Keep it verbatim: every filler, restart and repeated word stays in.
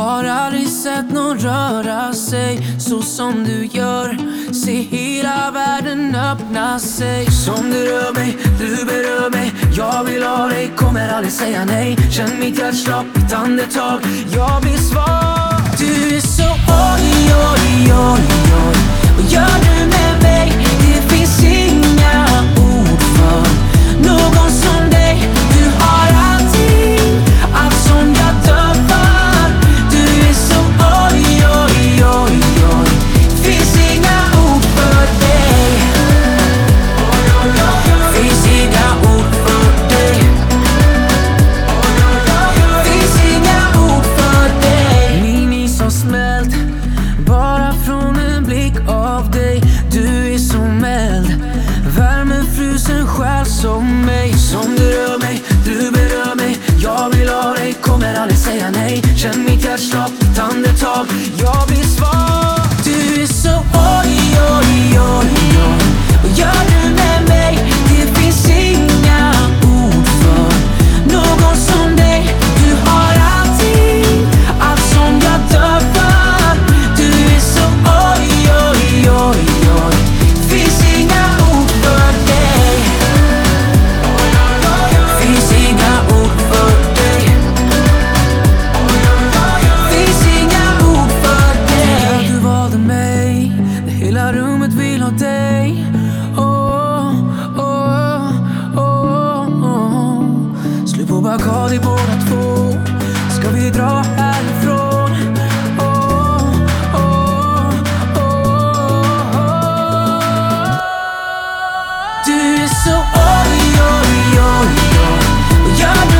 Har aldrig sett någon röra sig så som du gör. Se hela världen öppna sig. Som du rör mig, du berör mig. Jag vill ha dig, kommer aldrig säga nej. Känn mitt hjärtslag, mitt andetag. Jag blir svag. Du är så oj, oj, oj, oj. Vad gör du med mig? Det finns inga ord för någon som dig. Du har allting, allt som jag dör för. Du är så oj, oj, oj, oj. Finns inga ord för dig. Finns inga ord för dig. Finns inga ord för dig. Min is har smält bara från en blick av dig. Du är som eld, värmen frusen själ som mig. Som du rör mig, du berör mig. Jag vill ha dig, kommer aldrig säga nej. Känn mitt hjärtslag, mitt andetag. Jag blir svag. Du är så oj, oj, oj, oj. Vad gör du med mig? Det finns inga ord för någon som dig. Du har allting, allt som jag dör för. Du är så oj, oj, oj, oj. Finns inga ord för dig. Finns inga ord för dig. Finns inga ord för dig. Du valde mig, när hela rummet vill ha dig. Oh, oh, oh, oh. Slut på Bacardi båda två. Ska vi dra härifrån? Oh, oh, oh, oh. Du är så oj, oj, oj, oj. Vad gör du